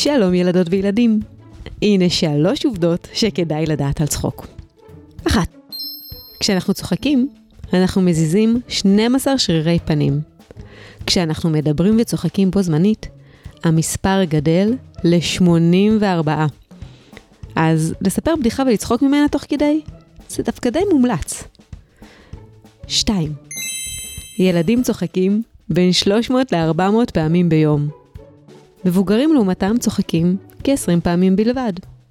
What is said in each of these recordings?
שלום ילדות וילדים. הנה 3 עובדות שכדאי לדעת על צחוק. 1. כשאנחנו צוחקים, אנחנו מזיזים 12 שרירי פנים. כשאנחנו מדברים וצוחקים בו זמנית, המספר גדל ל-84. אז לספר בדיחה ולצחוק ממנה תוך כדי, זה דווקא די מומלץ. 2. ילדים צוחקים בין 300 ל-400 פעמים ביום. מבוגרים לעומתם צוחקים כ-20 פעמים בלבד.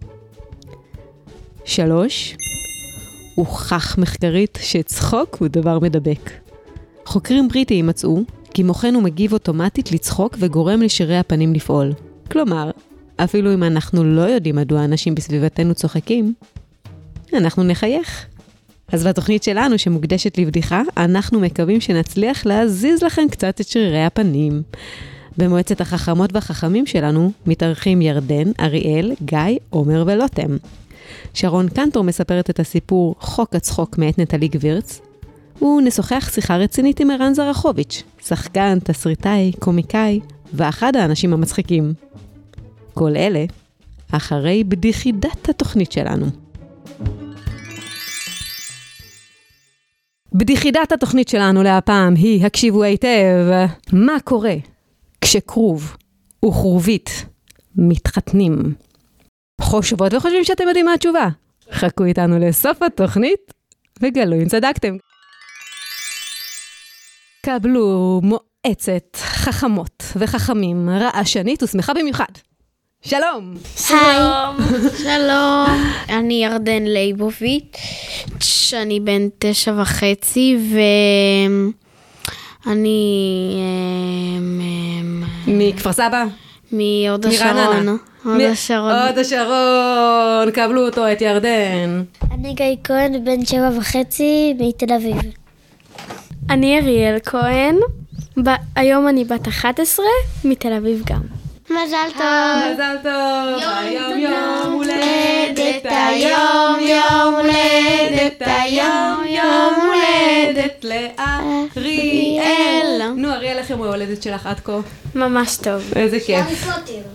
3. הוכח מחקרית שצחוק הוא דבר מדבק. חוקרים בריטיים מצאו כי מוחנו מגיב אוטומטית לצחוק וגורם לשרירי הפנים לפעול. כלומר, אפילו אם אנחנו לא יודעים מדוע אנשים בסביבתנו צוחקים, אנחנו נחייך. אז בתוכנית שלנו שמוקדשת לבדיחה, אנחנו מקווים שנצליח להזיז לכם קצת את שרירי הפנים. במועצת החכמות והחכמים שלנו מתארחים ירדן, אריאל, גיא, עומר ולוטם. שרון קנטור מספרת את הסיפור חוק הצחוק מאת נטלי גבירץ, ונשוחח שיחה רצינית עם ערן זרחוביץ', שחקן, תסריטאי, קומיקאי, ואחד האנשים המצחיקים. כל אלה אחרי בדיחידת התוכנית שלנו. בדיחידת התוכנית שלנו להפעם היא, הקשיבו היטב, מה קורה כשכרוב וכרובית מתחתנים? חושבות וחושבים שאתם יודעים מה התשובה. חכו איתנו לסוף התוכנית וגלו אם צדקתם. קבלו מועצת חכמות וחכמים רעשנית ושמחה במיוחד. שלום. שלום. שלום. אני ירדן ליבוביץ', אני בן 9.5 ואני מכפר סבא? מהוד השרון. הוד השרון, קבלו אותו את ירדן. אני גיא כהן, בן 7.5 מתל אביב. אני אריאל כהן, היום אני בת 11 מתל אביב גם. מזל טוב. מזל טוב. היום יום הולדת, היום יום הולדת, היום יום הולדת לאריאל. נו אריאל, איך יום ההולדת שלך עד כה? ממש טוב. איזה כיף.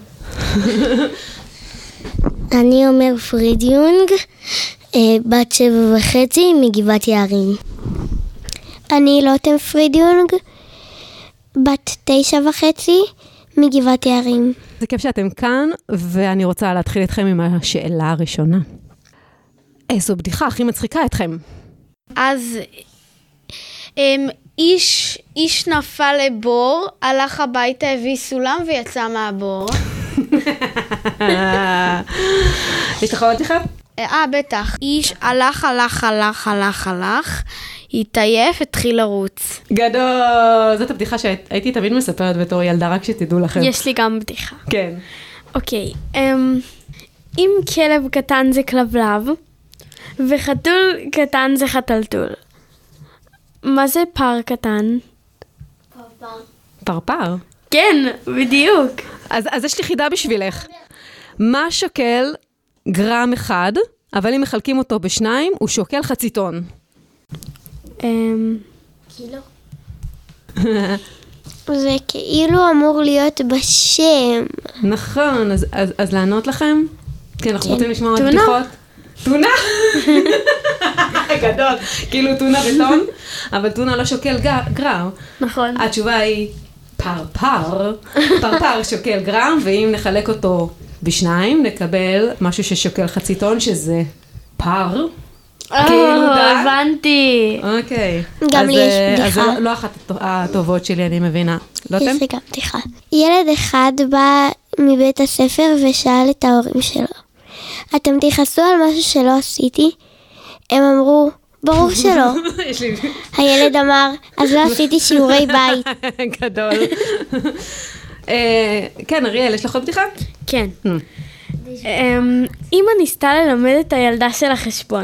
אני עומר פרידיונג, בת 7.5 מגבעת יערים. אני לוטם פרידיונג, בת 9.5 מגבעת יערים. זה כיף שאתם כאן, ואני רוצה להתחיל איתכם עם השאלה הראשונה. איזו בדיחה הכי מצחיקה אתכם? אז איש נפל לבור, הלך הביתה, הביא סולם ויצא מהבור. יש לך עוד בדיחה? בטח. איש הלך, התעייף, התחיל לרוץ. גדול. זאת הבדיחה שהייתי תמיד מספרת בתור ילדה, רק שתדעו לכם. יש לי גם בדיחה. כן. אוקיי. אם כלב קטן זה כלבלב, וחתול קטן זה חתלתול. מה זה פר קטן? פרפר? כן, בדיוק. אז יש לי חידה בשבילך. מה שוקל גרם אחד, אבל אם מחלקים אותו ב2, הוא שוקל חצי טון? כאילו. זה כאילו אמור להיות בשם. נכון, אז לענות לכם? כן, אנחנו רוצים לשמוע עוד בדיחות. טונה? גדול, כאילו טונה בטון, אבל טונה לא שוקל גרם. נכון. התשובה היא פרפר. פרפר שוקל גרם, ואם נחלק אותו ב2, נקבל משהו ששוקל חצי טון, שזה פר. הבנתי. אוקיי. גם לי יש בדיחה. אז זה לא אחת הטובות שלי, אני מבינה. לא אתם? יש לי גם בדיחה. ילד אחד בא מבית הספר ושאל את ההורים שלו, אתם תכעסו על משהו שלא עשיתי? הם אמרו, ברור שלא. הילד אמר, אז לא עשיתי שיעורי בית. גדול. כן, אריאל, יש לך עוד בדיחה? כן. אמא ניסתה ללמד את הילדה של החשבון.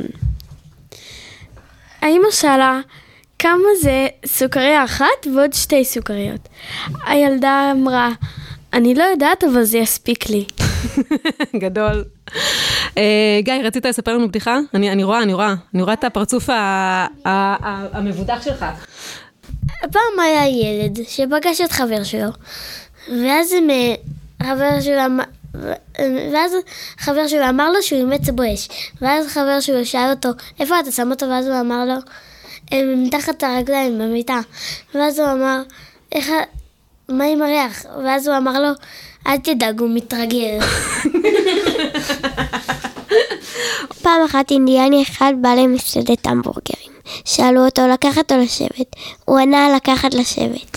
האמא שאלה, כמה זה סוכריה אחת ועוד 2 סוכריות? הילדה אמרה, אני לא יודעת, אבל זה יספיק לי. גדול. גיא, רצית לספר לנו בדיחה? אני רואה את הפרצוף המבודח שלך. פעם היה ילד שפגש את חבר שלו, ואז חבר שלו ואז חבר שלו אמר לו שהוא אימץ בואש. ואז חבר שלו שאל אותו, איפה אתה שם אותו? ואז הוא אמר לו, הם מתחת הרגליים במיטה. ואז הוא אמר, מה עם הריח? ואז הוא אמר לו, אל תדאג, הוא מתרגל. פעם אחת אינדיאני אחד בא למסעדת המבורגרים. שאלו אותו לקחת או לשבת. הוא ענה לקחת לשבת.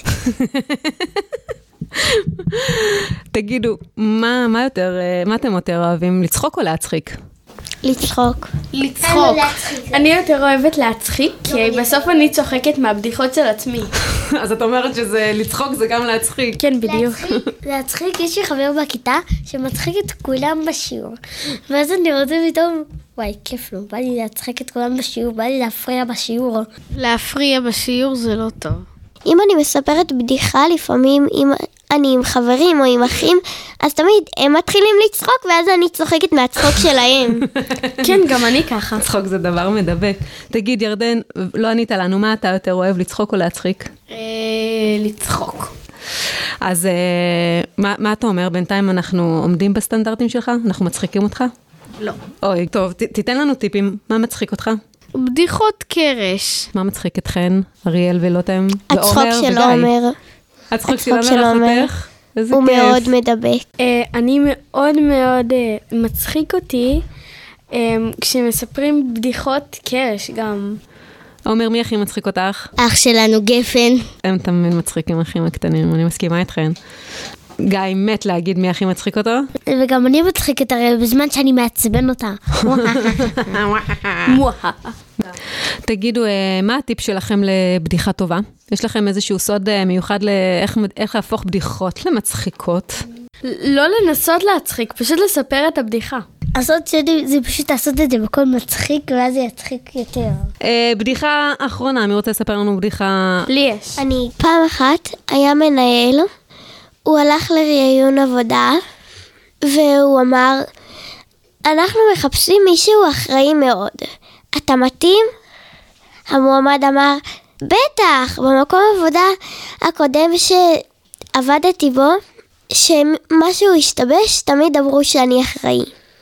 תגידו, מה אתם יותר אוהבים, לצחוק או להצחיק? לצחוק. לצחוק. אני יותר אוהבת להצחיק, כי בסוף אני צוחקת מהבדיחות של עצמי. אז את אומרת שזה לצחוק זה גם להצחיק. כן, בדיוק. להצחיק, יש לי חבר בכיתה שמצחיק את כולם בשיעור. ואז אני רוצה פתאום, וואי, כיף לו, בא לי להצחיק את כולם בשיעור, בא לי להפריע בשיעור. להפריע בשיעור זה לא טוב. אם אני מספרת בדיחה, לפעמים אם אני עם חברים או עם אחים, אז תמיד הם מתחילים לצחוק, ואז אני צוחקת מהצחוק שלהם. כן, גם אני ככה. צחוק זה דבר מדבק. תגיד, ירדן, לא ענית לנו, מה אתה יותר אוהב, לצחוק או להצחיק? לצחוק. אז מה אתה אומר? בינתיים אנחנו עומדים בסטנדרטים שלך? אנחנו מצחיקים אותך? לא. אוי, טוב, תיתן לנו טיפים. מה מצחיק אותך? בדיחות קרש. מה מצחיק אתכן? אריאל ולוטם? הצחוק של עומר. הצחוק של עומר אחותך? איזה הוא כיף. מאוד מדבק. אני מאוד מאוד מצחיק אותי כשמספרים בדיחות קרש גם. עומר, מי הכי מצחיק אותך? אח שלנו גפן. הם תמיד מצחיקים אחים הקטנים, אני מסכימה איתכן. גיא מת להגיד מי הכי מצחיק אותו? וגם אני מצחיק את הראל בזמן שאני מעצבן אותה. תגידו, מה הטיפ שלכם לבדיחה טובה? יש לכם איזשהו סוד מיוחד לאיך להפוך בדיחות למצחיקות? לא לנסות להצחיק, פשוט לספר את הבדיחה. הסוד שלי זה פשוט לעשות את זה בכל מצחיק, ואז זה יצחיק יותר. בדיחה אחרונה, מי רוצה לספר לנו בדיחה? לי יש. אני פעם אחת היה מנהל, הוא הלך לראיון עבודה, והוא אמר, אנחנו מחפשים מישהו אחראי מאוד. אתה מתאים? המועמד אמר, בטח, במקום עבודה הקודם שעבדתי בו, שמשהו השתבש, תמיד אמרו שאני אחראי.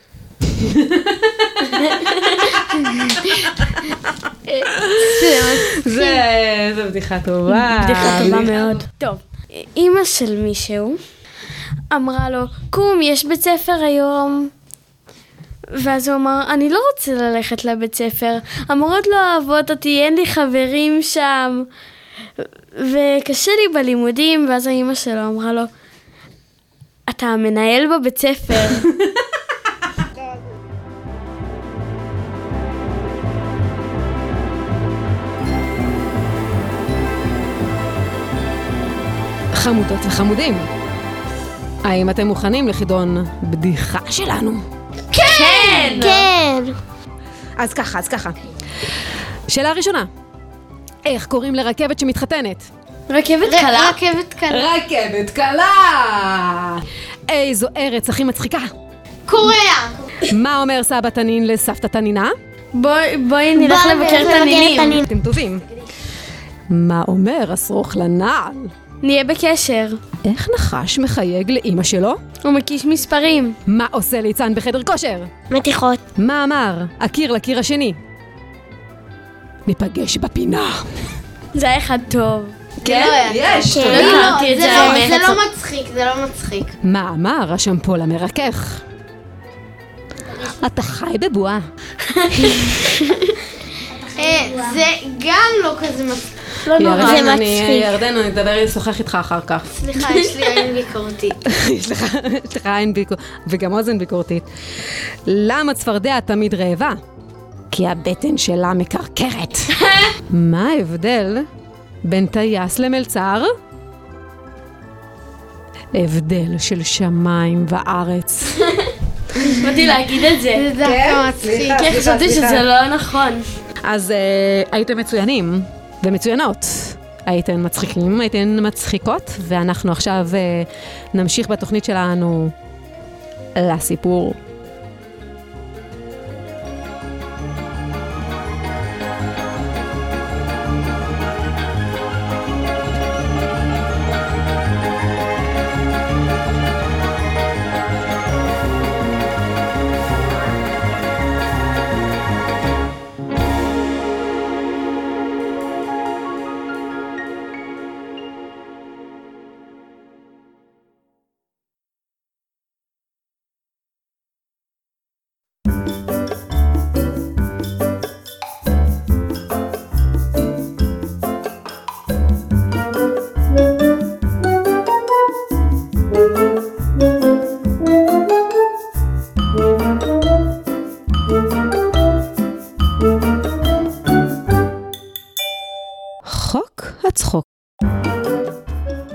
זה בדיחה טובה. בדיחה טובה מאוד. טוב, אמא של מישהו אמרה לו, קום, יש בית ספר היום. ואז הוא אמר, אני לא רוצה ללכת לבית ספר, המורות לא אוהבות אותי, אין לי חברים שם, וקשה לי בלימודים. ואז האמא שלו אמרה לו, אתה המנהל בבית ספר. חמודות וחמודים, האם אתם מוכנים לחידון בדיחה שלנו? כן! כן. אז ככה. שאלה ראשונה, איך קוראים לרכבת שמתחתנת? רכבת קלה? רכבת קלה! איזו ארץ הכי מצחיקה? קוריאה! מה אומר סבא תנין לסבתא תנינה? בואי נלך לבקר תנינים. אתם טובים. מה אומר השרוך לנעל? נהיה בקשר. איך נחש מחייג לאמא שלו? הוא מקיש מספרים. מה עושה ליצן בחדר כושר? מתיחות. מה אמר הקיר לקיר השני? ניפגש בפינה. זה היה אחד טוב. כן, יש. זה לא מצחיק. מה אמר השמפול המרכך? אתה חי בבועה. זה גם לא כזה מצחיק. לא נורא. זה מצחיק. ירדן, אני אדבר, אשוחח איתך אחר כך. סליחה, יש לי עין ביקורתית. יש לך עין ביקורתית, וגם אוזן ביקורתית. למה צפרדע תמיד רעבה? כי הבטן שלה מקרקרת. מה ההבדל בין טייס למלצר? הבדל של שמיים וארץ. באתי להגיד את זה. זה דווקא מצחיק. כי חשבתי שזה לא נכון. אז הייתם מצוינים ומצוינות. הייתן מצחיקים, הייתן מצחיקות, ואנחנו עכשיו נמשיך בתוכנית שלנו לסיפור.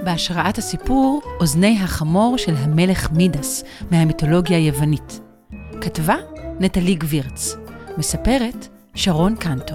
בהשראת הסיפור אוזני החמור של המלך מידס מהמיתולוגיה היוונית. כתבה נטלי גבירץ, מספרת שרון קנטו.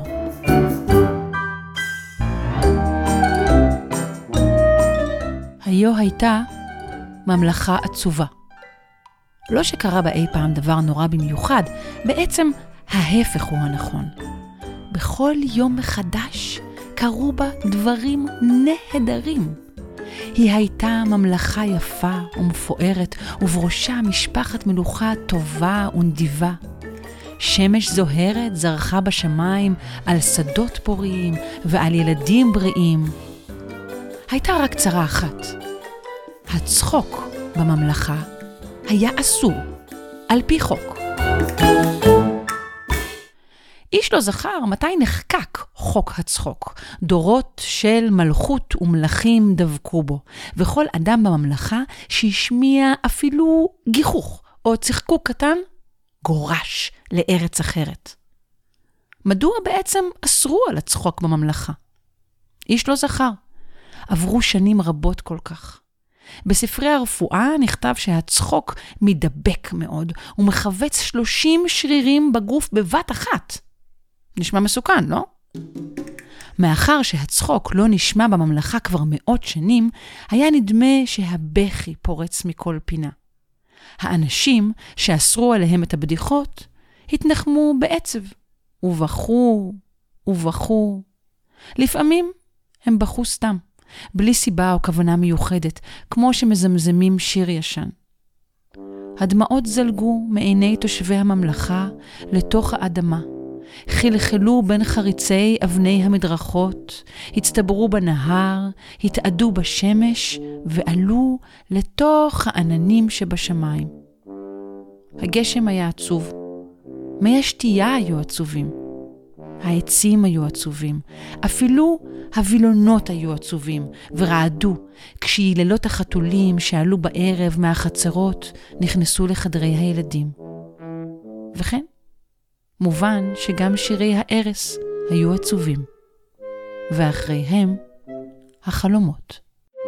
היו הייתה ממלכה עצובה. לא שקרה בה אי פעם דבר נורא במיוחד, בעצם ההפך הוא הנכון. בכל יום מחדש קרו בה דברים נהדרים. היא הייתה ממלכה יפה ומפוארת, ובראשה משפחת מלוכה טובה ונדיבה. שמש זוהרת זרחה בשמיים על שדות פוריים ועל ילדים בריאים. הייתה רק צרה אחת. הצחוק בממלכה היה אסור, על פי חוק. איש לא זכר מתי נחקק חוק הצחוק. דורות של מלכות ומלכים דבקו בו, וכל אדם בממלכה שהשמיע אפילו גיחוך או צחקוק קטן, גורש לארץ אחרת. מדוע בעצם אסרו על הצחוק בממלכה? איש לא זכר. עברו שנים רבות כל כך. בספרי הרפואה נכתב שהצחוק מדבק מאוד, ומחווץ 30 שרירים בגוף בבת אחת. נשמע מסוכן, לא? מאחר שהצחוק לא נשמע בממלכה כבר מאות שנים, היה נדמה שהבכי פורץ מכל פינה. האנשים שאסרו עליהם את הבדיחות, התנחמו בעצב, ובכו. לפעמים הם בכו סתם, בלי סיבה או כוונה מיוחדת, כמו שמזמזמים שיר ישן. הדמעות זלגו מעיני תושבי הממלכה לתוך האדמה, חלחלו בין חריצי אבני המדרכות, הצטברו בנהר, התעדו בשמש ועלו לתוך העננים שבשמיים. הגשם היה עצוב, מי השתייה היו עצובים, העצים היו עצובים, אפילו הווילונות היו עצובים ורעדו כשיללות החתולים שעלו בערב מהחצרות נכנסו לחדרי הילדים. וכן, מובן שגם שירי הערס היו עצובים, ואחריהם החלומות.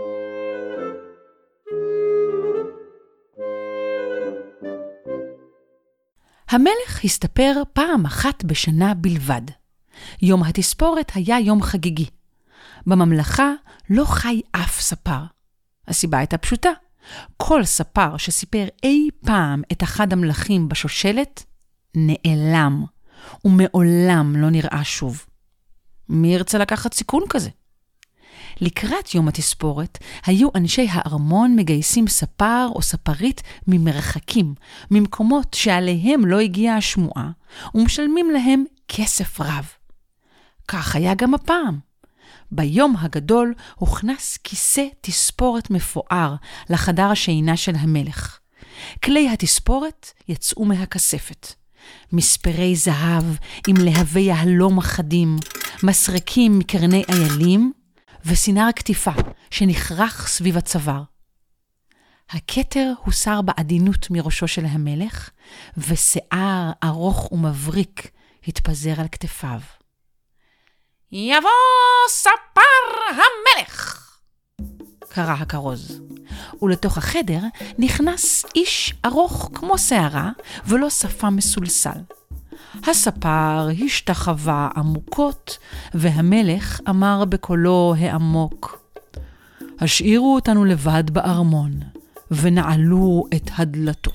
המלך הסתפר פעם אחת בשנה בלבד. יום התספורת היה יום חגיגי. בממלכה לא חי אף ספר. הסיבה הייתה פשוטה. כל ספר שסיפר אי פעם את אחד המלכים בשושלת, נעלם, ומעולם לא נראה שוב. מי ירצה לקחת סיכון כזה? לקראת יום התספורת, היו אנשי הארמון מגייסים ספר או ספרית ממרחקים, ממקומות שעליהם לא הגיעה השמועה, ומשלמים להם כסף רב. כך היה גם הפעם. ביום הגדול הוכנס כיסא תספורת מפואר לחדר השינה של המלך. כלי התספורת יצאו מהכספת. מספרי זהב עם להבי יהלום אחדים, מסרקים מקרני איילים, וסינר כתיפה שנחרח סביב הצוואר. הכתר הוסר בעדינות מראשו של המלך, ושיער ארוך ומבריק התפזר על כתפיו. יבוא ספר המלך! קרא הכרוז. ולתוך החדר נכנס איש ארוך כמו שערה ולא שפה מסולסל. הספר השתחווה עמוקות, והמלך אמר בקולו העמוק, השאירו אותנו לבד בארמון, ונעלו את הדלתות.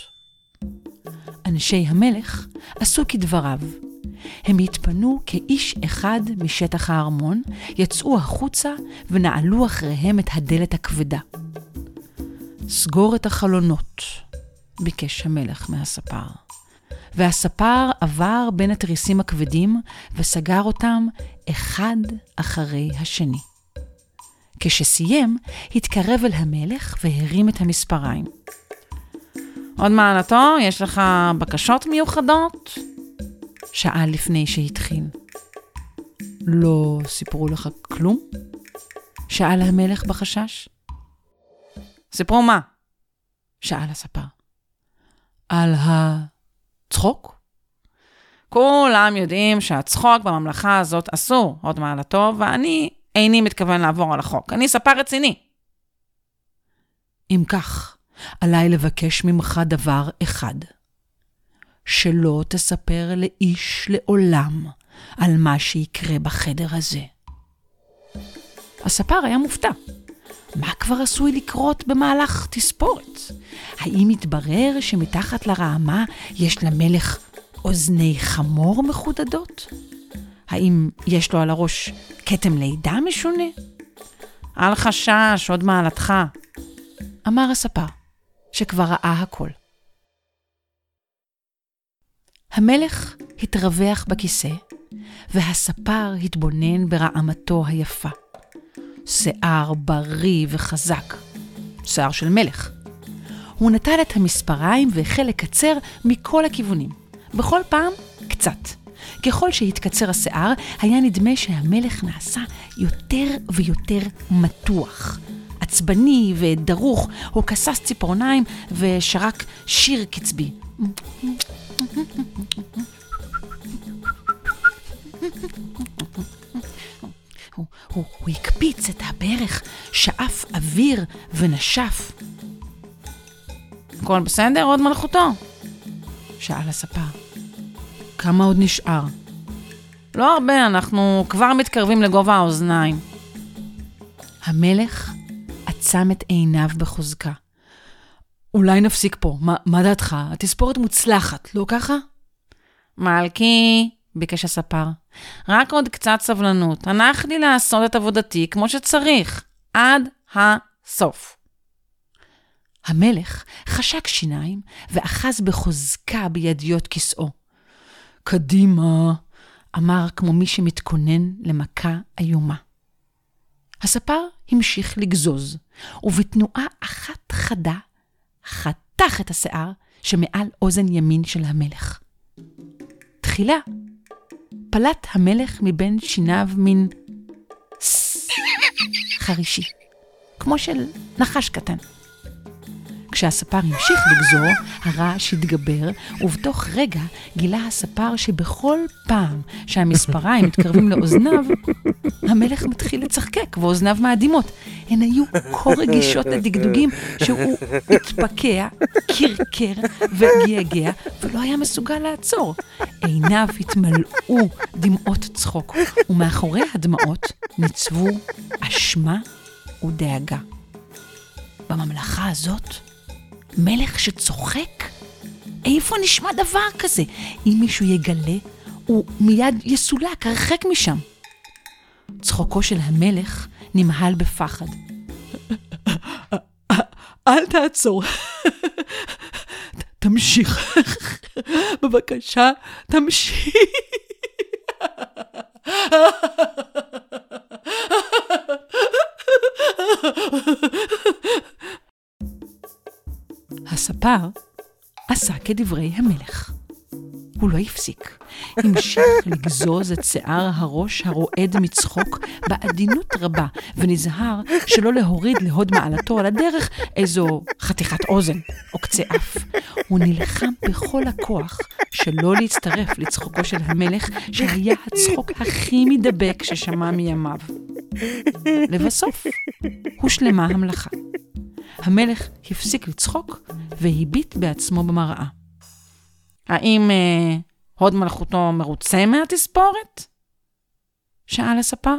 אנשי המלך עשו כדבריו. הם התפנו כאיש אחד משטח הארמון, יצאו החוצה ונעלו אחריהם את הדלת הכבדה. סגור את החלונות, ביקש המלך מהספר. והספר עבר בין התריסים הכבדים וסגר אותם אחד אחרי השני. כשסיים, התקרב אל המלך והרים את המספריים. עוד מעלתו, יש לך בקשות מיוחדות? שאל לפני שהתחיל. לא סיפרו לך כלום? שאל המלך בחשש. סיפרו מה? שאל הספר. על הצחוק? כולם יודעים שהצחוק בממלכה הזאת אסור, עוד מעלתו, ואני איני מתכוון לעבור על החוק. אני ספר רציני. אם כך, עליי לבקש ממך דבר אחד, שלא תספר לאיש לעולם על מה שיקרה בחדר הזה. הספר היה מופתע. מה כבר עשוי לקרות במהלך תספורת? האם יתברר שמתחת לרעמה יש למלך אוזני חמור מחודדות? האם יש לו על הראש כתם לידה משונה? אל חשש, עוד מעלתך, אמר הספר, שכבר ראה הכל. המלך התרווח בכיסא, והספר התבונן ברעמתו היפה. שיער בריא וחזק, שיער של מלך. הוא נטל את המספריים והחל לקצר מכל הכיוונים, בכל פעם קצת. ככל שהתקצר השיער, היה נדמה שהמלך נעשה יותר ויותר מתוח. עצבני ודרוך, הוא כסס ציפורניים ושרק שיר קצבי. הוא הקפיץ את הברך, שאף אוויר ונשף. הכל בסדר, עוד מלכותו? שאל הספר. כמה עוד נשאר? לא הרבה, אנחנו כבר מתקרבים לגובה האוזניים. המלך עצם את עיניו בחוזקה. אולי נפסיק פה, מה דעתך? התספורת מוצלחת, לא ככה? מלכי, ביקש הספר, רק עוד קצת סבלנות. הנח לי לעשות את עבודתי כמו שצריך, עד הסוף. המלך חשק שיניים ואחז בחוזקה בידיות כיסאו. קדימה, אמר כמו מי שמתכונן למכה איומה. הספר המשיך לגזוז, ובתנועה אחת חדה חתך את השיער שמעל אוזן ימין של המלך. תחילה פלט המלך מבין שיניו מין חרישי, כמו של נחש קטן. כשהספר המשיך לגזור, הרעש התגבר, ובתוך רגע גילה הספר שבכל פעם שהמספריים מתקרבים לאוזניו, המלך מתחיל לצחקק ואוזניו מאדימות. הן היו כה רגישות לדגדוגים שהוא התפקע, קרקר וגעגע, ולא היה מסוגל לעצור. עיניו התמלאו דמעות צחוק, ומאחורי הדמעות ניצבו אשמה ודאגה. בממלכה הזאת, מלך שצוחק? איפה נשמע דבר כזה? אם מישהו יגלה, הוא מיד יסולק, הרחק משם. צחוקו של המלך נמהל בפחד. אל תעצור. תמשיך. בבקשה, תמשיך. הספר עשה כדברי המלך. הוא לא הפסיק. המשיך לגזוז את שיער הראש הרועד מצחוק בעדינות רבה, ונזהר שלא להוריד להוד מעלתו על הדרך איזו חתיכת אוזן או קצה אף. הוא נלחם בכל הכוח שלא להצטרף לצחוקו של המלך, שהיה הצחוק הכי מדבק ששמע מימיו. לבסוף, הושלמה המלאכה. המלך הפסיק לצחוק והביט בעצמו במראה. האם הוד מלכותו מרוצה מהתספורת? שאל הספר.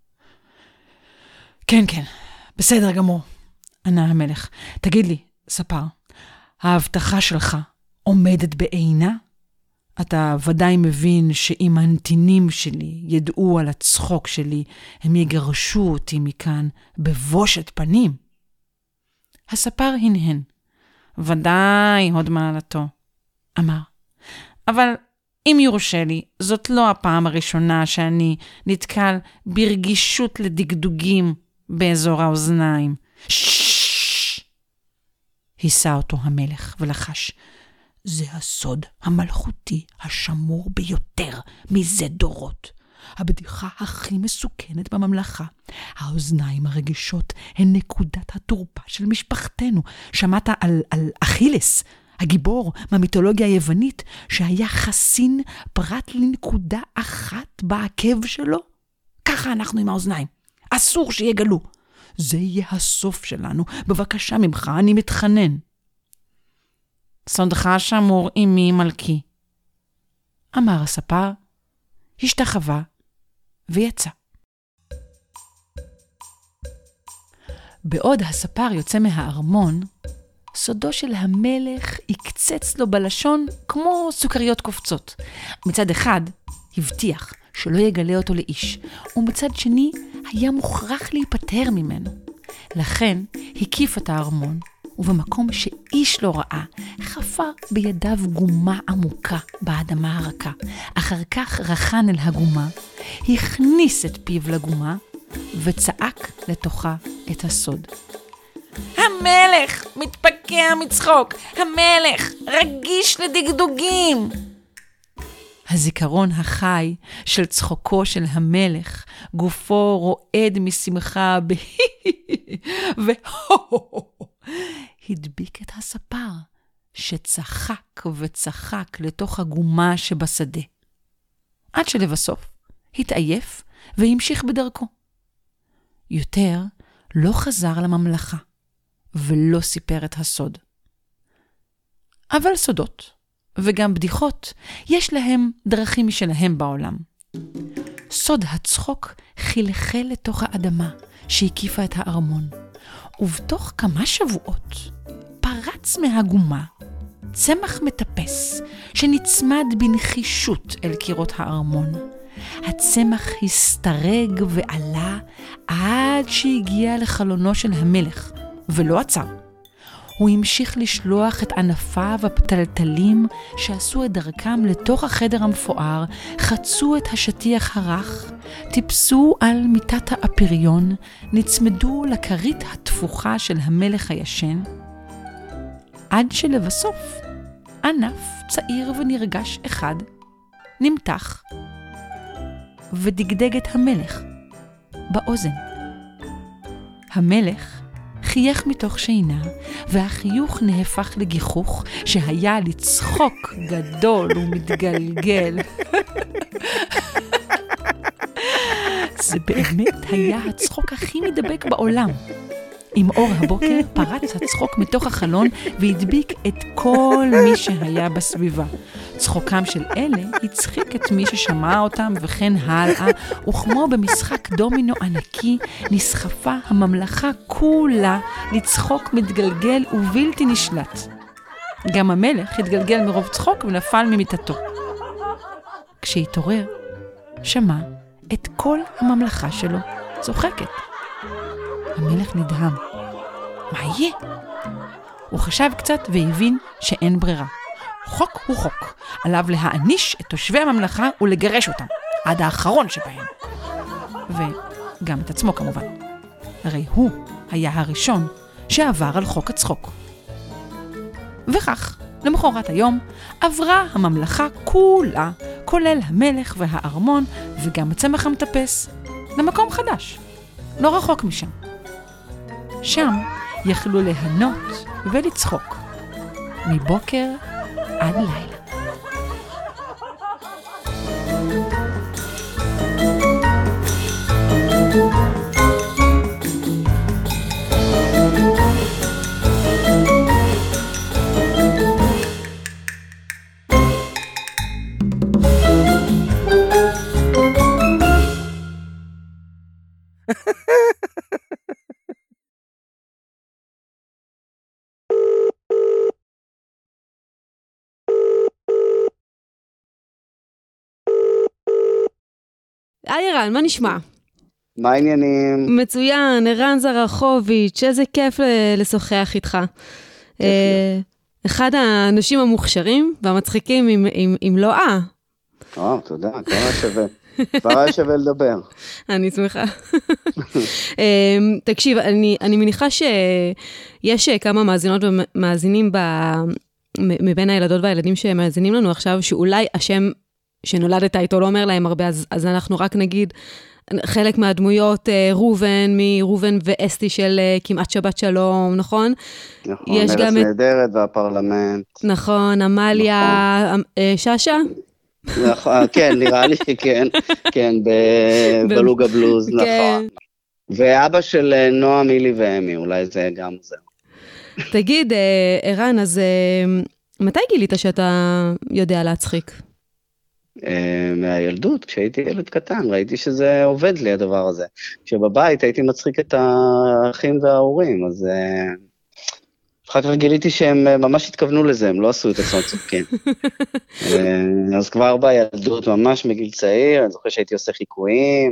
כן, בסדר גמור, ענה המלך. תגיד לי, ספר, ההבטחה שלך עומדת בעינה? אתה ודאי מבין שאם הנתינים שלי ידעו על הצחוק שלי, הם יגרשו אותי מכאן בבושת פנים. הספר הנהן. ודאי, הוד מעלתו, אמר. אבל אם יורשה לי, זאת לא הפעם הראשונה שאני נתקל ברגישות לדגדוגים באזור האוזניים. ששש! היסה אותו המלך ולחש. זה הסוד המלכותי השמור ביותר מזה דורות. הבדיחה הכי מסוכנת בממלכה. האוזניים הרגישות הן נקודת התורפה של משפחתנו. שמעת על אכילס, הגיבור מהמיתולוגיה היוונית, שהיה חסין פרט לנקודה אחת בעקב שלו? ככה אנחנו עם האוזניים. אסור שיגלו. זה יהיה הסוף שלנו. בבקשה ממך, אני מתחנן. סודך שמור אמי מלכי, אמר הספר, השתחווה ויצא. בעוד הספר יוצא מהארמון, סודו של המלך יקצץ לו בלשון כמו סוכריות קופצות. מצד אחד, הבטיח שלא יגלה אותו לאיש, ומצד שני, היה מוכרח להיפטר ממנו. לכן, הקיף את הארמון, ובמקום שאיש לא ראה, חפר בידיו גומה עמוקה באדמה הרכה. אחר כך רחן אל הגומה, הכניס את פיו לגומה, וצעק לתוכה את הסוד. המלך מתפקע מצחוק, המלך רגיש לדגדוגים. הזיכרון החי של צחוקו של המלך, גופו רועד משמחה הדביק את הספר, שצחק וצחק לתוך הגומה שבשדה. עד שלבסוף התעייף והמשיך בדרכו. יותר לא חזר לממלכה, ולא סיפר את הסוד. אבל סודות, וגם בדיחות, יש להם דרכים משלהם בעולם. סוד הצחוק חלחל לתוך האדמה שהקיפה את הארמון, ובתוך כמה שבועות פרץ מהגומה צמח מטפס שנצמד בנחישות אל קירות הארמון. הצמח הסתרג ועלה עד שהגיע לחלונו של המלך, ולא עצר. הוא המשיך לשלוח את ענפיו הפתלתלים שעשו את דרכם לתוך החדר המפואר, חצו את השטיח הרך, טיפסו על מיטת האפיריון, נצמדו לכרית התפוחה של המלך הישן, עד שלבסוף ענף צעיר ונרגש אחד נמתח ודגדג את המלך באוזן. המלך חייך מתוך שינה, והחיוך נהפך לגיחוך שהיה לצחוק גדול ומתגלגל. זה באמת היה הצחוק הכי מדבק בעולם. עם אור הבוקר פרץ הצחוק מתוך החלון והדביק את כל מי שהיה בסביבה. צחוקם של אלה הצחיק את מי ששמע אותם וכן הלאה, וכמו במשחק דומינו ענקי נסחפה הממלכה כולה לצחוק מתגלגל ובלתי נשלט. גם המלך התגלגל מרוב צחוק ונפל ממיטתו. כשהתעורר, שמע את כל הממלכה שלו צוחקת. המלך נדהם. מה יהיה? הוא חשב קצת והבין שאין ברירה. חוק הוא חוק. עליו להעניש את תושבי הממלכה ולגרש אותם, עד האחרון שבהם. וגם את עצמו כמובן. הרי הוא היה הראשון שעבר על חוק הצחוק. וכך, למחרת היום, עברה הממלכה כולה, כולל המלך והארמון וגם הצמח המטפס, למקום חדש, לא רחוק משם. שם יכלו ליהנות ולצחוק, מבוקר עד לילה. ערן, מה נשמע? מה העניינים? מצוין, ערן זרחוביץ', איזה כיף לשוחח איתך. אחד האנשים המוכשרים והמצחיקים עם לואה. תודה, כבר שווה לדבר. אני שמחה. תקשיב, אני מניחה שיש כמה מאזינות ומאזינים מבין הילדות והילדים שמאזינים לנו עכשיו, שאולי השם שנולדת איתו לא אומר להם הרבה, אז אנחנו רק נגיד, חלק מהדמויות, רובן, מרובן ואסתי של כמעט שבת שלום, נכון? נכון, ארץ נהדרת והפרלמנט. נכון, אמליה, ששה? נכון, כן, נראה לי שכן, כן, בלוגה בלוז, נכון. ואבא של נועה, מילי ואמי, אולי זה גם זה. תגיד, ערן, אז מתי גילית שאתה יודע להצחיק? מהילדות, כשהייתי ילד קטן, ראיתי שזה עובד לי הדבר הזה. כשבבית הייתי מצחיק את האחים וההורים, אז אחר כך גיליתי שהם ממש התכוונו לזה, הם לא עשו את עצמם צוחקים. אז כבר בילדות, ממש מגיל צעיר, אני זוכר שהייתי עושה חיקויים,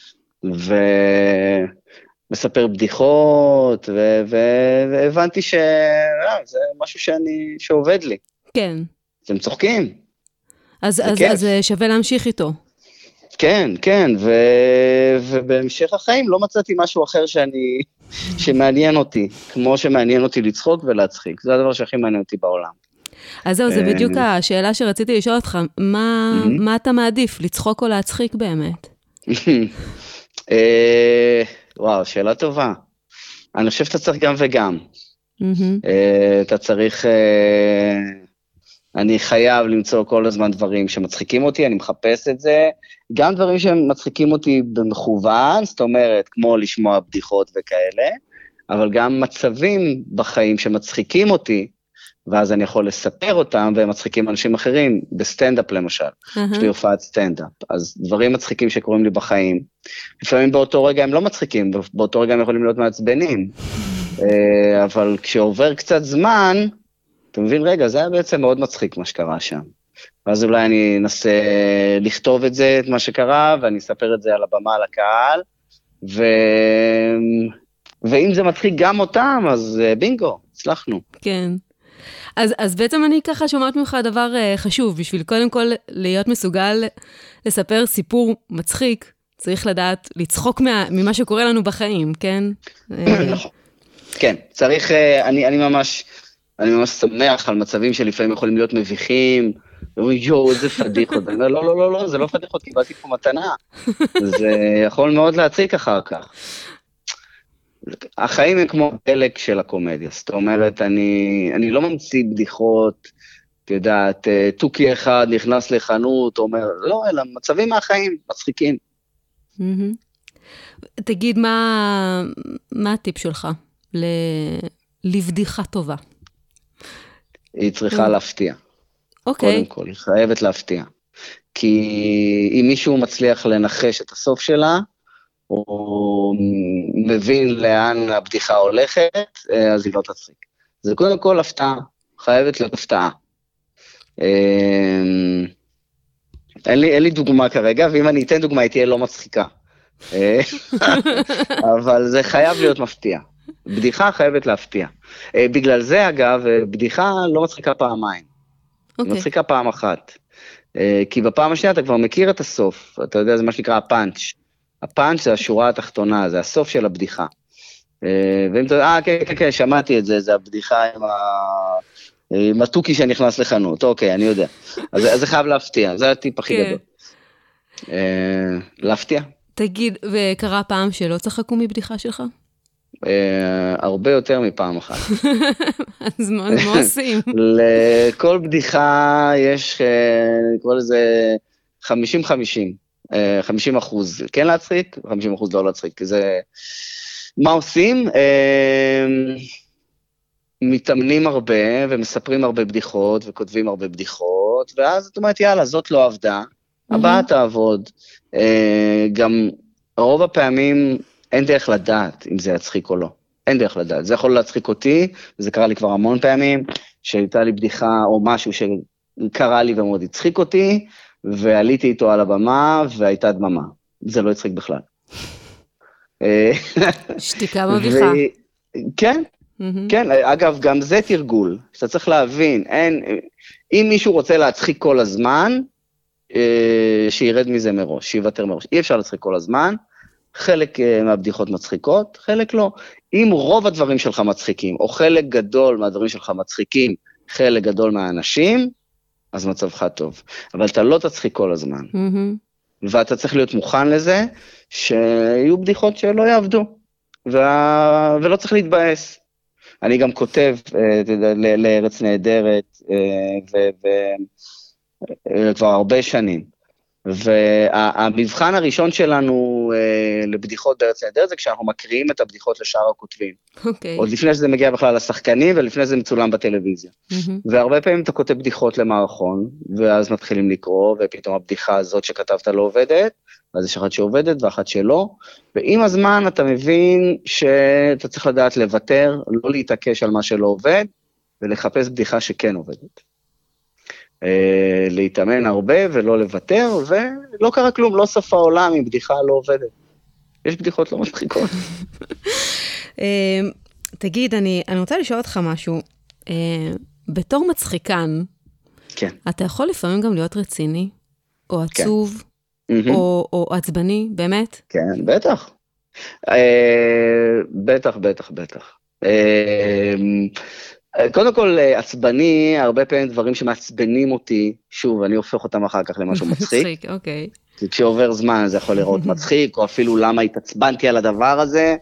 ומספר בדיחות, והבנתי שזה משהו שעובד לי. כן. אז הם צוחקים. אז שווה להמשיך איתו. כן, כן, ובהמשך החיים לא מצאתי משהו אחר שמעניין אותי, כמו שמעניין אותי לצחוק ולהצחיק. זה הדבר שהכי מעניין אותי בעולם. אז זהו, זה בדיוק השאלה שרציתי לשאול אותך, מה אתה מעדיף, לצחוק או להצחיק באמת? וואו, שאלה טובה. אני חושב שאתה צריך גם וגם. אתה צריך... אני חייב למצוא כל הזמן דברים שמצחיקים אותי, אני מחפש את זה, גם דברים שמצחיקים אותי במכוון, זאת אומרת, כמו לשמוע בדיחות וכאלה, אבל גם מצבים בחיים שמצחיקים אותי, ואז אני יכול לספר אותם, והם מצחיקים אנשים אחרים, בסטנדאפ למשל, יש לי הופעת סטנדאפ, אז דברים מצחיקים שקורים לי בחיים, לפעמים באותו רגע הם לא מצחיקים, באותו רגע הם יכולים להיות מעצבנים, אבל כשעובר קצת זמן, אתה מבין, רגע, זה היה בעצם מאוד מצחיק מה שקרה שם. ואז אולי אני אנסה לכתוב את זה, את מה שקרה, ואני אספר את זה על הבמה לקהל, ואם זה מצחיק גם אותם, אז בינגו, הצלחנו. כן. אז בעצם אני ככה שומעת ממך דבר חשוב, בשביל קודם כל להיות מסוגל לספר סיפור מצחיק, צריך לדעת לצחוק ממה שקורה לנו בחיים, כן? נכון. כן, צריך, אני ממש שמח על מצבים שלפעמים יכולים להיות מביכים, ואומרים, יואו, איזה פדיחות. אני אומר, לא, זה לא פדיחות, קיבלתי פה מתנה. זה יכול מאוד להציק אחר כך. החיים הם כמו דלק של הקומדיה, זאת אומרת, אני לא ממציא בדיחות, אתה יודעת, טוקי אחד נכנס לחנות, אומר, לא, אלא מצבים מהחיים, מצחיקים. תגיד, מה הטיפ שלך לבדיחה טובה? היא צריכה להפתיע. אוקיי. קודם כל, היא חייבת להפתיע. כי אם מישהו מצליח לנחש את הסוף שלה, או מבין לאן הבדיחה הולכת, אז היא לא תצחיק. זה קודם כל הפתעה, חייבת להיות הפתעה. אין לי דוגמה כרגע, ואם אני אתן דוגמה, היא תהיה לא מצחיקה. אבל זה חייב להיות מפתיע. בדיחה חייבת להפתיע. בגלל זה, אגב, בדיחה לא מצחיקה פעמיים. היא מצחיקה פעם אחת. כי בפעם השנייה אתה כבר מכיר את הסוף. אתה יודע, זה מה שנקרא הפאנץ'. הפאנץ' זה השורה התחתונה, זה הסוף של הבדיחה. ואם אתה, כן, שמעתי את זה, זה הבדיחה עם הטוקי שנכנס לחנות. אוקיי, אני יודע. אז זה חייב להפתיע, זה הטיפ הכי גדול. להפתיע. תגיד, וקרה פעם שלא צחקו מבדיחה שלך? הרבה יותר מפעם אחת. אז מה עושים? לכל בדיחה יש, נקרא לזה 50-50. 50% כן להצחיק, 50% לא להצחיק. זה... מה עושים? מתאמנים הרבה ומספרים הרבה בדיחות וכותבים הרבה בדיחות, ואז את אומרת, יאללה, זאת לא עבדה, הבאה תעבוד. גם רוב הפעמים אין דרך לדעת אם זה יצחיק או לא. אין דרך לדעת. זה יכול להצחיק אותי, וזה קרה לי כבר המון פעמים, שהייתה לי בדיחה או משהו שקרה לי ומאוד הצחיק אותי, ועליתי איתו על הבמה, והייתה דממה. זה לא הצחיק בכלל. שתיקה מביכה. כן, כן. אגב, גם זה תרגול. שאתה צריך להבין, אם מישהו רוצה להצחיק כל הזמן, שירד מזה מראש, שיוותר מראש. אי אפשר להצחיק כל הזמן, חלק מהבדיחות מצחיקות, חלק לא. אם רוב הדברים שלך מצחיקים, או חלק גדול מהדברים שלך מצחיקים, חלק גדול מהאנשים, אז מצבך טוב. אבל אתה לא תצחיק כל הזמן. ואתה צריך להיות מוכן לזה, שיהיו בדיחות שלא יעבדו, ולא צריך להתבאס. אני גם כותב לארץ נהדרת, וכבר הרבה שנים. והמבחן הראשון שלנו לבדיחות בארץ נהדרת זה כשאנחנו מקריאים את הבדיחות לשאר הכותבים. אוקיי. עוד לפני שזה מגיע בכלל לשחקנים, ולפני זה מצולם בטלוויזיה. והרבה פעמים אתה כותב בדיחות למערכון, ואז מתחילים לקרוא, ופתאום הבדיחה הזאת שכתבת לא עובדת, אז יש אחת שעובדת ואחת שלא, ועם הזמן אתה מבין שאתה צריך לדעת לוותר, לא להתעקש על מה שלא עובד, ולחפש בדיחה שכן עובדת. להתאמן הרבה ולא לוותר, ולא קרה כלום, לא סוף העולם אם בדיחה לא עובדת. יש בדיחות לא מצחיקות. תגיד, אני רוצה לשאול אותך משהו. בתור מצחיקן, כן. אתה יכול לפעמים גם להיות רציני, או עצוב, או עצבני, באמת? כן, בטח. בטח. קודם כל, עצבני, הרבה פעמים דברים שמעצבנים אותי, שוב, אני הופך אותם אחר כך למשהו מצחיק. מצחיק, אוקיי. כי כשעובר זמן זה יכול לראות מצחיק, או אפילו למה התעצבנתי על הדבר הזה,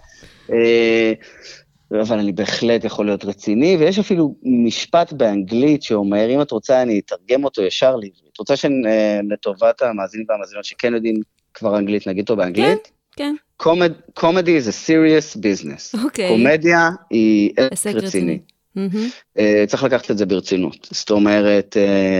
אבל אני בהחלט יכול להיות רציני, ויש אפילו משפט באנגלית שאומר, אם את רוצה אני אתרגם אותו ישר לעברית. רוצה שלטובת המאזינים והמאזינות שכן יודעים כבר אנגלית, נגיד אותו באנגלית? כן. Comedy is a serious business. אוקיי. קומדיה היא עסק רציני. צריך לקחת את זה ברצינות, זאת אומרת,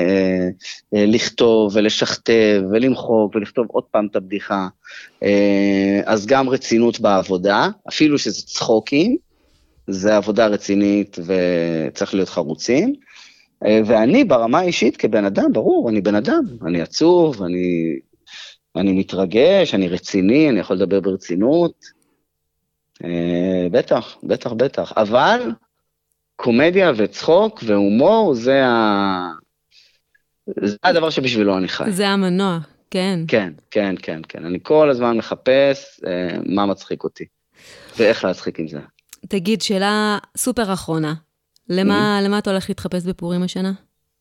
לכתוב ולשכתב ולמחוק ולכתוב עוד פעם את הבדיחה, אז גם רצינות בעבודה, אפילו שזה צחוקים, זה עבודה רצינית וצריך להיות חרוצים, ואני ברמה האישית כבן אדם, ברור, אני בן אדם, אני עצוב, אני מתרגש, אני רציני, אני יכול לדבר ברצינות, בטח, אבל קומדיה וצחוק והומור, זה הדבר שבשבילו אני חי. זה המנוע, כן. כן. אני כל הזמן מחפש מה מצחיק אותי, ואיך להצחיק עם זה. תגיד, שאלה סופר אחרונה. למה אתה הולך להתחפש בפורים השנה?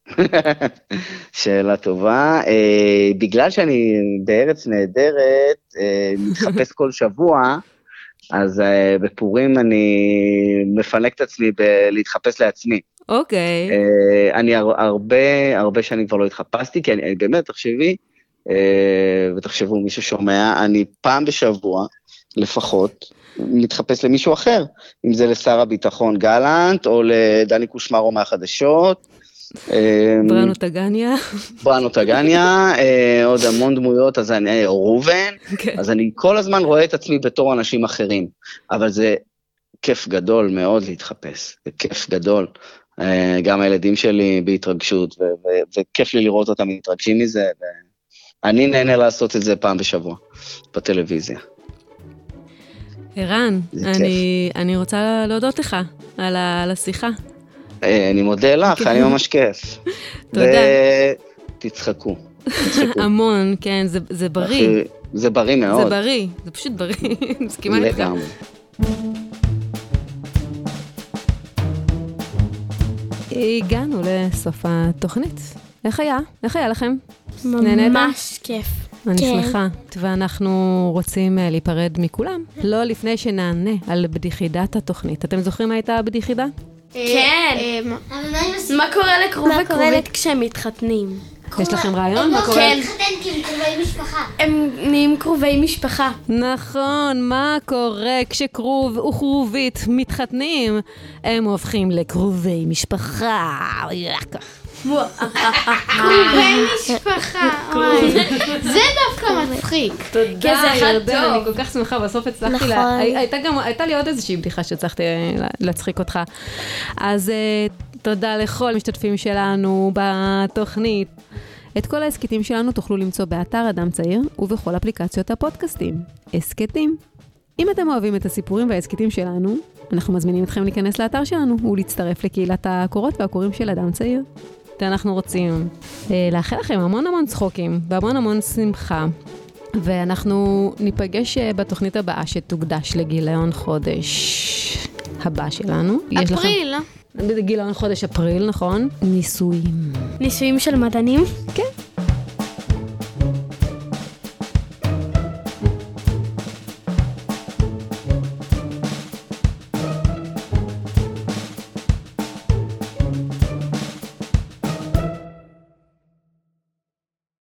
שאלה טובה. בגלל שאני בארץ נהדרת, מתחפש כל שבוע, אז בפורים אני מפנק את עצמי להתחפש לעצמי. אוקיי. אני הרבה שנים כבר לא התחפשתי, כי אני באמת, תחשבי, ותחשבו מי ששומע, אני פעם בשבוע לפחות מתחפש למישהו אחר, אם זה לשר הביטחון גלנט, או לדני קושמרו מהחדשות, בראנו טגניה, עוד המון דמויות, או רובן, אז אני כל הזמן רואה את עצמי בתור אנשים אחרים, אבל זה כיף גדול מאוד להתחפש, זה כיף גדול, גם הילדים שלי בהתרגשות, וכיף לי לראות אותם מתרגשים מזה, ואני נהנה לעשות את זה פעם בשבוע, בטלוויזיה. ערן, אני רוצה להודות לך על השיחה. אני מודה לך, אני ממש כיף. תודה. תצחקו. המון, כן, זה בריא. זה בריא מאוד. זה בריא, זה פשוט בריא, מסכימה איתך. לגמרי. הגענו לסוף התוכנית. איך היה לכם? ממש כיף. אני שמחה, ואנחנו רוצים להיפרד מכולם, לא לפני שנענה על בדיחידת התוכנית. אתם זוכרים מה הייתה הבדיחידה? כן. מה קורה לקרוב וקרובית כשהם מתחתנים? יש לכם רעיון? הם לא מתחתן כי הם קרובי משפחה. הם נהיים קרובי משפחה. נכון, מה קורה כשקרוב וכרובית מתחתנים? הם הופכים לקרובי משפחה. קרובי משפחה. זה דווקא מצחיק. תודה, ירדן, אני כל כך שמחה, בסוף הצלחתי הייתה לי עוד איזושהי בדיחה שהצלחתי להצחיק אותך. אז תודה לכל המשתתפים שלנו בתוכנית. את כל העסקטים שלנו תוכלו למצוא באתר אדם צעיר ובכל אפליקציות הפודקאסטים. עסקטים. אם אתם אוהבים את הסיפורים והעסקטים שלנו, אנחנו מזמינים אתכם להיכנס לאתר שלנו ולהצטרף לקהילת הקורות והקוראים של אדם צעיר. אנחנו רוצים לאחל לכם המון צחוקים והמון שמחה. ואנחנו ניפגש בתוכנית הבאה שתוקדש לגיליון חודש הבא שלנו. אפריל. גיליון חודש אפריל, נכון? ניסויים של מדענים? כן.